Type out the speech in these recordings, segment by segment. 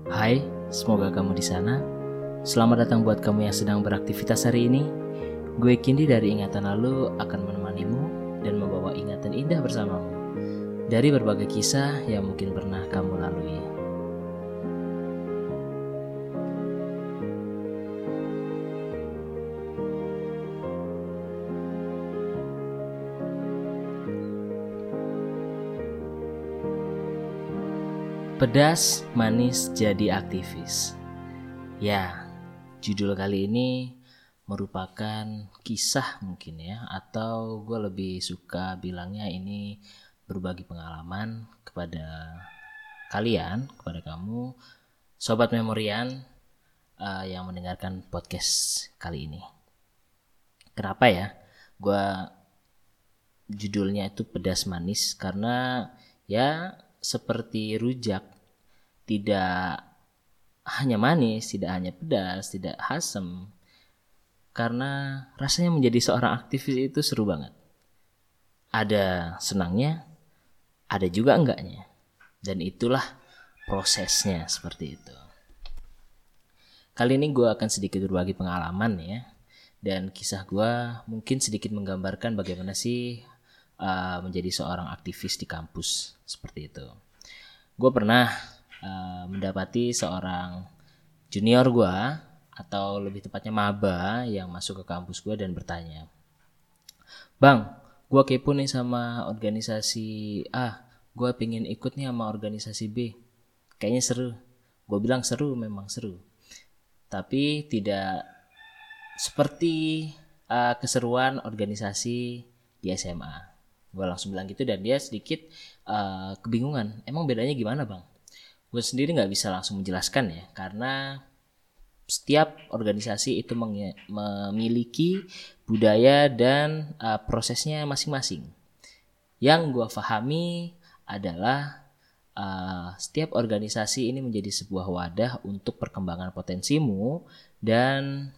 Hai, semoga kamu di sana. Selamat datang buat kamu yang sedang beraktivitas hari ini. Gue Kindi dari Ingatan Lalu akan menemanimu dan membawa ingatan indah bersamamu dari berbagai kisah yang mungkin pernah kamu lalui. Pedas manis jadi aktivis. Ya, judul kali ini merupakan kisah mungkin ya, atau gue lebih suka bilangnya ini berbagi pengalaman kepada kalian, kepada kamu, sobat memorian yang mendengarkan podcast kali ini. Kenapa ya? Gue judulnya itu pedas manis karena ya seperti rujak, tidak hanya manis, tidak hanya pedas, tidak asam. Karena rasanya menjadi seorang aktivis itu seru banget. Ada senangnya, ada juga enggaknya. Dan itulah prosesnya seperti itu. Kali ini gue akan sedikit berbagi pengalaman ya. Dan kisah gue mungkin sedikit menggambarkan bagaimana sih menjadi seorang aktivis di kampus seperti itu. Gue pernah mendapati seorang junior gue, atau lebih tepatnya maba, yang masuk ke kampus gue dan bertanya, "Bang, gue kepo nih sama organisasi A, gue pengen ikut nih sama organisasi B, kayaknya seru." Gue bilang seru, memang seru, tapi tidak seperti keseruan organisasi di SMA. Gue langsung bilang gitu dan dia sedikit kebingungan. Emang bedanya gimana bang? Gue sendiri nggak bisa langsung menjelaskan ya, karena setiap organisasi itu memiliki budaya dan prosesnya masing-masing. Yang gue pahami adalah setiap organisasi ini menjadi sebuah wadah untuk perkembangan potensimu dan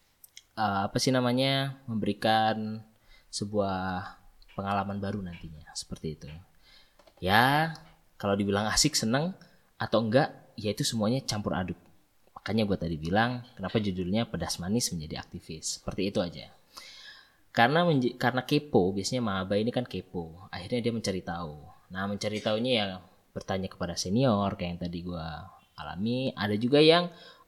memberikan sebuah pengalaman baru nantinya, seperti itu. Ya, kalau dibilang asik, seneng atau enggak, ya itu semuanya campur aduk. Makanya gue tadi bilang kenapa judulnya pedas manis menjadi aktivis. Seperti itu aja. Karena kepo, biasanya maba ini kan kepo. Akhirnya dia mencari tahu. Nah, mencari tahunya ya bertanya kepada senior kayak yang tadi gue alami. Ada juga yang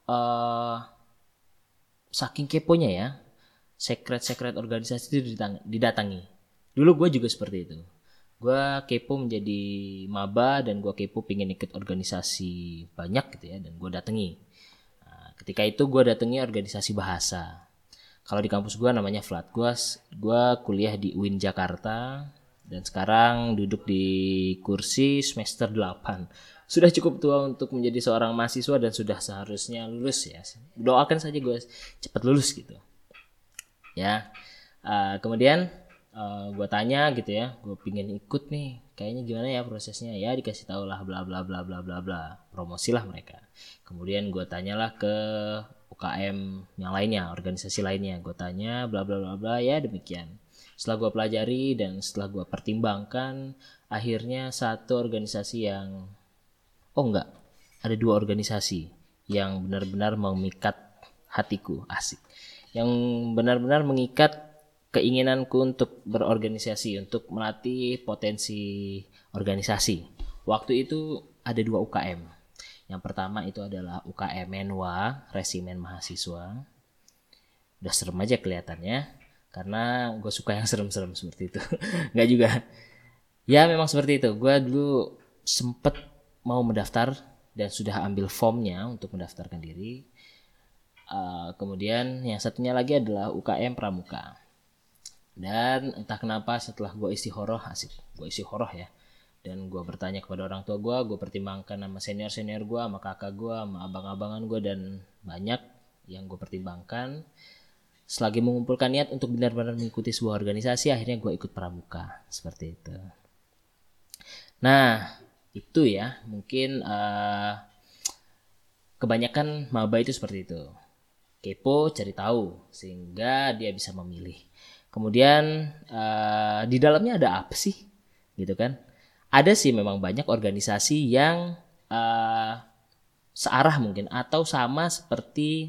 saking keponya ya, sekret organisasi itu didatangi. Dulu gue juga seperti itu. Gue kepo menjadi maba dan gue kepo pengen ikut organisasi banyak gitu ya, dan gue datangi. Nah, ketika itu gue datangi organisasi bahasa. Kalau di kampus gue namanya FLAT. Gue kuliah di UIN Jakarta dan sekarang duduk di kursi semester 8. Sudah cukup tua untuk menjadi seorang mahasiswa dan sudah seharusnya lulus ya. Doakan saja gue cepat lulus gitu. Ya, kemudian gue tanya gitu ya, gue pingin ikut nih, kayaknya gimana ya prosesnya? Ya dikasih tau lah bla bla bla bla bla bla, promosilah mereka. Kemudian gue tanyalah ke UKM yang lainnya, organisasi lainnya, gue tanya bla bla bla bla, ya demikian. Setelah gue pelajari dan setelah gue pertimbangkan, akhirnya satu organisasi yang ada dua organisasi yang benar-benar memikat hatiku, asik, yang benar-benar mengikat keinginanku untuk berorganisasi, untuk melatih potensi organisasi. Waktu itu ada dua UKM. Yang pertama itu adalah UKM Menwa, Resimen Mahasiswa. Udah serem aja kelihatannya, karena gue suka yang serem-serem seperti itu. Nggak juga. Ya memang seperti itu. Gue dulu sempet mau mendaftar dan sudah ambil formnya untuk mendaftarkan diri. Kemudian yang satunya lagi adalah UKM Pramuka. Dan entah kenapa setelah gue isi horoh ya, dan gue bertanya kepada orang tua gue pertimbangkan sama senior gue, sama kakak gue, sama abang-abangan gue, dan banyak yang gue pertimbangkan. Selagi mengumpulkan niat untuk benar-benar mengikuti sebuah organisasi, akhirnya gue ikut Pramuka, seperti itu. Nah, itu ya, mungkin kebanyakan maba itu seperti itu. Kepo, cari tahu, sehingga dia bisa memilih. Kemudian di dalamnya ada apa sih, gitu kan? Ada sih memang banyak organisasi yang searah mungkin atau sama seperti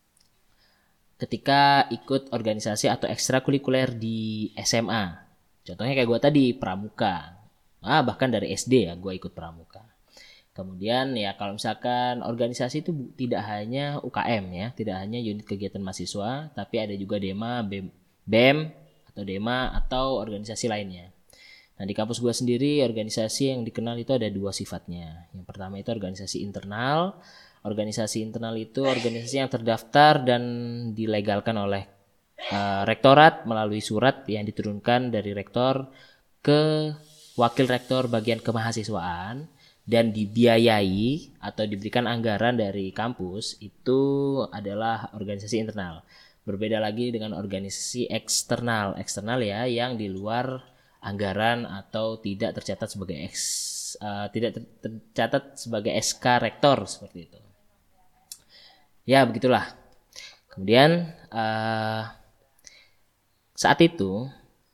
ketika ikut organisasi atau ekstrakurikuler di SMA. Contohnya kayak gue tadi, pramuka. Bahkan dari SD ya gue ikut pramuka. Kemudian ya kalau misalkan organisasi itu tidak hanya UKM ya, tidak hanya unit kegiatan mahasiswa, tapi ada juga DEMA, BEM atau DEMA atau organisasi lainnya. Nah di kampus gue sendiri organisasi yang dikenal itu ada 2 sifatnya. Yang pertama itu organisasi internal. Organisasi internal itu organisasi yang terdaftar dan dilegalkan oleh rektorat melalui surat yang diturunkan dari rektor ke wakil rektor bagian kemahasiswaan dan dibiayai atau diberikan anggaran dari kampus. Itu adalah organisasi internal. Berbeda lagi dengan organisasi eksternal. Eksternal ya yang di luar anggaran atau tidak tercatat sebagai tercatat sebagai SK rektor seperti itu. Ya begitulah. Kemudian saat itu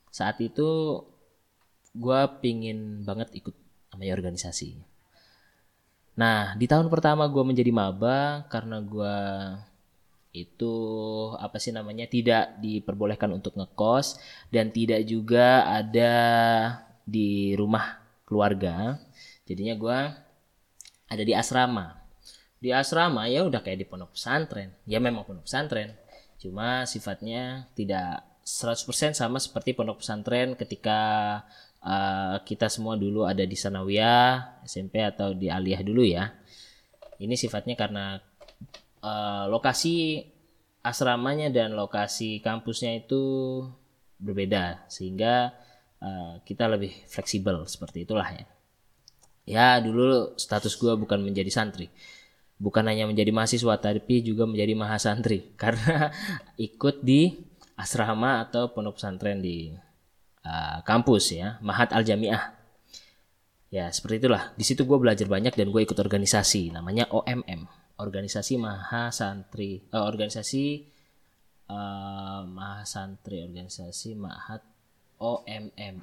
gue pingin banget ikut namanya organisasi. Nah di tahun pertama gue menjadi maba karena gue itu tidak diperbolehkan untuk ngekos dan tidak juga ada di rumah keluarga. Jadinya gue ada di asrama. Di asrama ya udah kayak di pondok pesantren. Ya memang pondok pesantren. Cuma sifatnya tidak 100% sama seperti pondok pesantren ketika kita semua dulu ada di sanawiyah, SMP atau di aliyah dulu ya. Ini sifatnya karena lokasi asramanya dan lokasi kampusnya itu berbeda sehingga kita lebih fleksibel seperti itulah ya. Ya dulu status gue bukan menjadi santri. Bukan hanya menjadi mahasiswa tapi juga menjadi mahasantri karena ikut di asrama atau pondok pesantren di kampus ya, Mahat Al-Jamiah. Ya seperti itulah. Di situ gue belajar banyak dan gue ikut organisasi namanya OMM, organisasi mahasantri, organisasi mahasantri, organisasi Mahat OMM,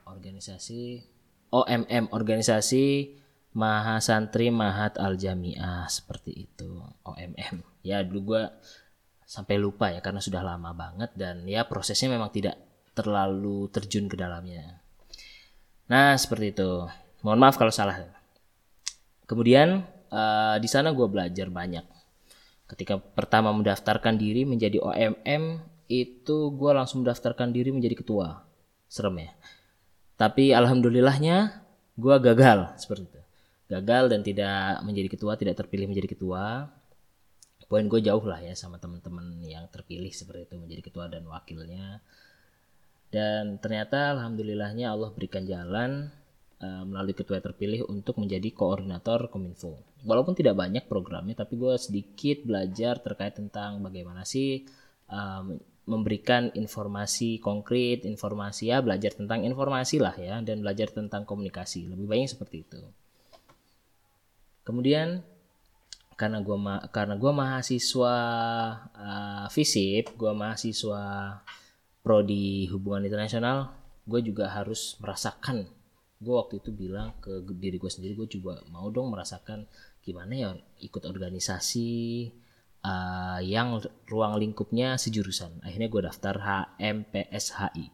organisasi Mahasantri Mahat Al-Jamiah seperti itu, OMM. Ya dulu gue sampai lupa ya karena sudah lama banget dan ya prosesnya memang tidak terlalu terjun ke dalamnya. Nah seperti itu. Mohon maaf kalau salah. Kemudian di sana gue belajar banyak. Ketika pertama mendaftarkan diri menjadi OMM itu gue langsung mendaftarkan diri menjadi ketua. Serem ya. Tapi alhamdulillahnya gue gagal seperti itu. Gagal dan tidak menjadi ketua, tidak terpilih menjadi ketua. Poin gue jauh lah ya sama teman-teman yang terpilih seperti itu menjadi ketua dan wakilnya. Dan ternyata alhamdulillahnya Allah berikan jalan melalui ketua terpilih untuk menjadi koordinator Kominfo. Walaupun tidak banyak programnya, tapi gue sedikit belajar terkait tentang bagaimana sih memberikan informasi konkret, informasi ya belajar tentang informasi lah ya dan belajar tentang komunikasi. Lebih banyak seperti itu. Kemudian karena gue mahasiswa FISIP, gue mahasiswa prodi hubungan internasional, gue juga harus merasakan. Gue waktu itu bilang ke diri gue sendiri, gue juga mau dong merasakan gimana ya ikut organisasi yang ruang lingkupnya sejurusan. Akhirnya gue daftar HMPSHI,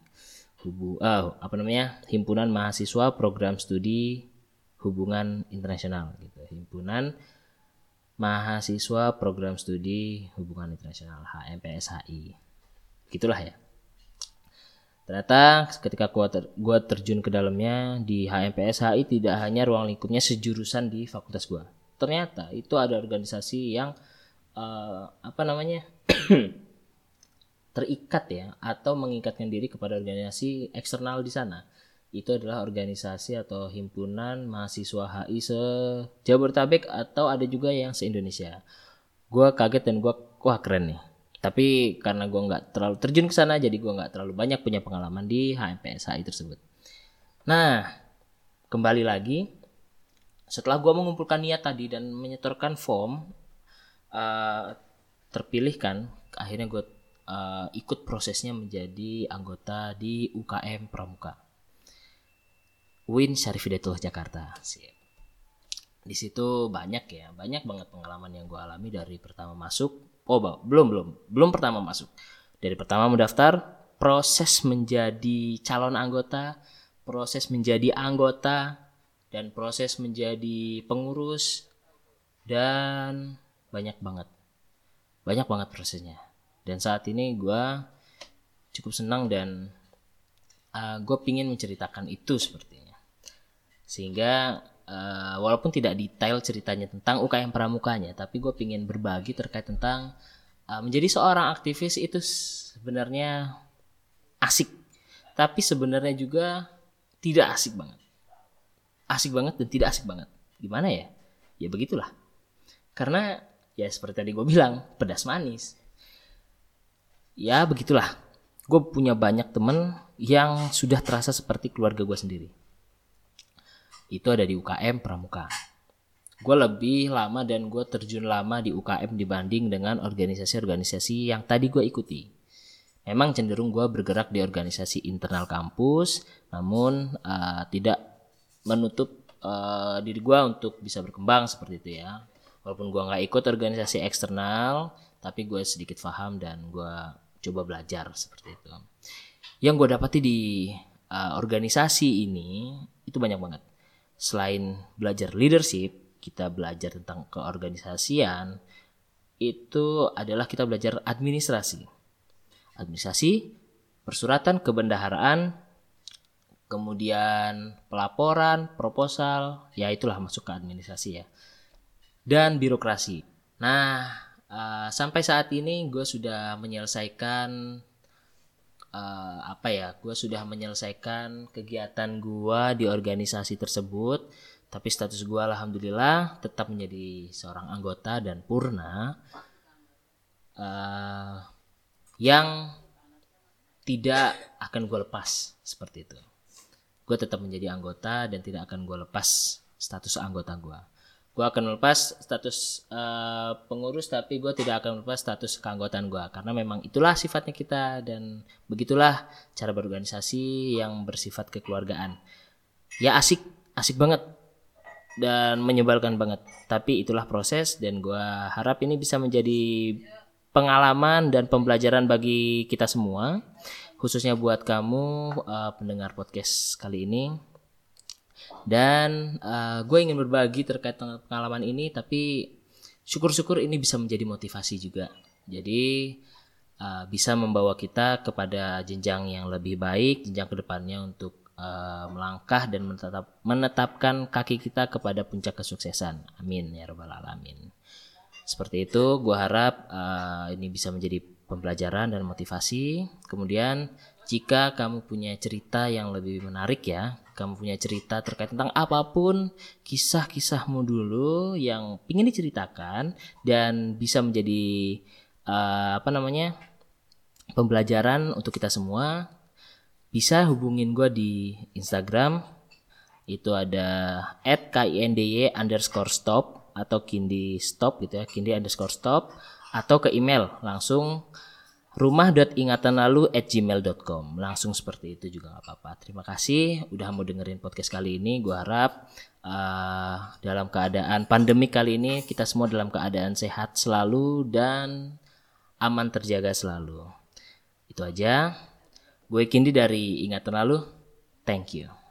Himpunan Mahasiswa Program Studi Hubungan Internasional gitu. Himpunan Mahasiswa Program Studi Hubungan Internasional, HMPSHI. Gitulah ya. Ternyata ketika gue terjun ke dalamnya di HMPSHI tidak hanya ruang lingkupnya sejurusan di fakultas gue. Ternyata itu ada organisasi yang terikat ya atau mengikatkan diri kepada organisasi eksternal di sana. Itu adalah organisasi atau himpunan mahasiswa HI se-Jabodetabek atau ada juga yang se-Indonesia. Gue kaget dan gue wah keren nih. Tapi karena gue nggak terlalu terjun ke sana, jadi gue nggak terlalu banyak punya pengalaman di HMPSHI tersebut. Nah, kembali lagi setelah gue mengumpulkan niat tadi dan menyetorkan form, terpilih kan, akhirnya gue ikut prosesnya menjadi anggota di UKM Pramuka. UIN Syarif Hidayatullah Jakarta. Di situ banyak banget pengalaman yang gue alami dari pertama masuk. Belum pertama masuk. Dari pertama mendaftar, proses menjadi calon anggota, proses menjadi anggota, dan proses menjadi pengurus, dan banyak banget prosesnya. Dan saat ini gue cukup senang dan gue pingin menceritakan itu sepertinya, sehingga walaupun tidak detail ceritanya tentang UKM Pramukanya, tapi gue pingin berbagi terkait tentang menjadi seorang aktivis itu sebenarnya asik, tapi sebenarnya juga tidak asik banget dan tidak asik banget. Gimana ya? Ya begitulah. Karena ya seperti tadi gue bilang, pedas manis. Ya begitulah. Gue punya banyak temen yang sudah terasa seperti keluarga gue sendiri. Itu ada di UKM Pramuka. Gue lebih lama dan gue terjun lama di UKM dibanding dengan organisasi-organisasi yang tadi gue ikuti. Memang cenderung gue bergerak di organisasi internal kampus, namun tidak menutup diri gue untuk bisa berkembang seperti itu ya. Walaupun gue gak ikut organisasi eksternal, tapi gue sedikit paham dan gue coba belajar seperti itu. Yang gue dapati di organisasi ini itu banyak banget. Selain belajar leadership, kita belajar tentang keorganisasian, itu adalah kita belajar administrasi, persuratan kebendaharaan, kemudian pelaporan, proposal, ya itulah masuk ke administrasi ya, dan birokrasi. Nah, sampai saat ini gue sudah menyelesaikan gue sudah menyelesaikan kegiatan gue di organisasi tersebut, tapi status gue alhamdulillah tetap menjadi seorang anggota dan purna yang tidak akan gue lepas seperti itu. Gue tetap menjadi anggota dan tidak akan gue lepas status anggota gue. Gue akan melepas status pengurus, tapi gue tidak akan melepas status keanggotaan gue, karena memang itulah sifatnya kita dan begitulah cara berorganisasi yang bersifat kekeluargaan. Ya asik banget dan menyebalkan banget, tapi itulah proses dan gue harap ini bisa menjadi pengalaman dan pembelajaran bagi kita semua, khususnya buat kamu pendengar podcast kali ini. Dan gue ingin berbagi terkait dengan pengalaman ini, tapi syukur-syukur ini bisa menjadi motivasi juga. Jadi bisa membawa kita kepada jenjang yang lebih baik, jenjang kedepannya untuk melangkah dan menetapkan kaki kita kepada puncak kesuksesan. Amin ya rabbal alamin. Seperti itu, gue harap ini bisa menjadi pembelajaran dan motivasi. Kemudian jika kamu punya cerita yang lebih menarik ya, kamu punya cerita terkait tentang apapun, kisah-kisahmu dulu yang ingin diceritakan dan bisa menjadi pembelajaran untuk kita semua, bisa hubungin gue di Instagram. Itu ada @kindy_stop atau Kindy Stop gitu ya, Kindy_stop, atau ke email langsung rumah.ingatanlalu@gmail.com. Langsung seperti itu juga gak apa-apa. Terima kasih udah mau dengerin podcast kali ini. Gue harap dalam keadaan pandemi kali ini kita semua dalam keadaan sehat selalu dan aman terjaga selalu. Itu aja. Gue Kindy dari Ingatan Lalu. Thank you.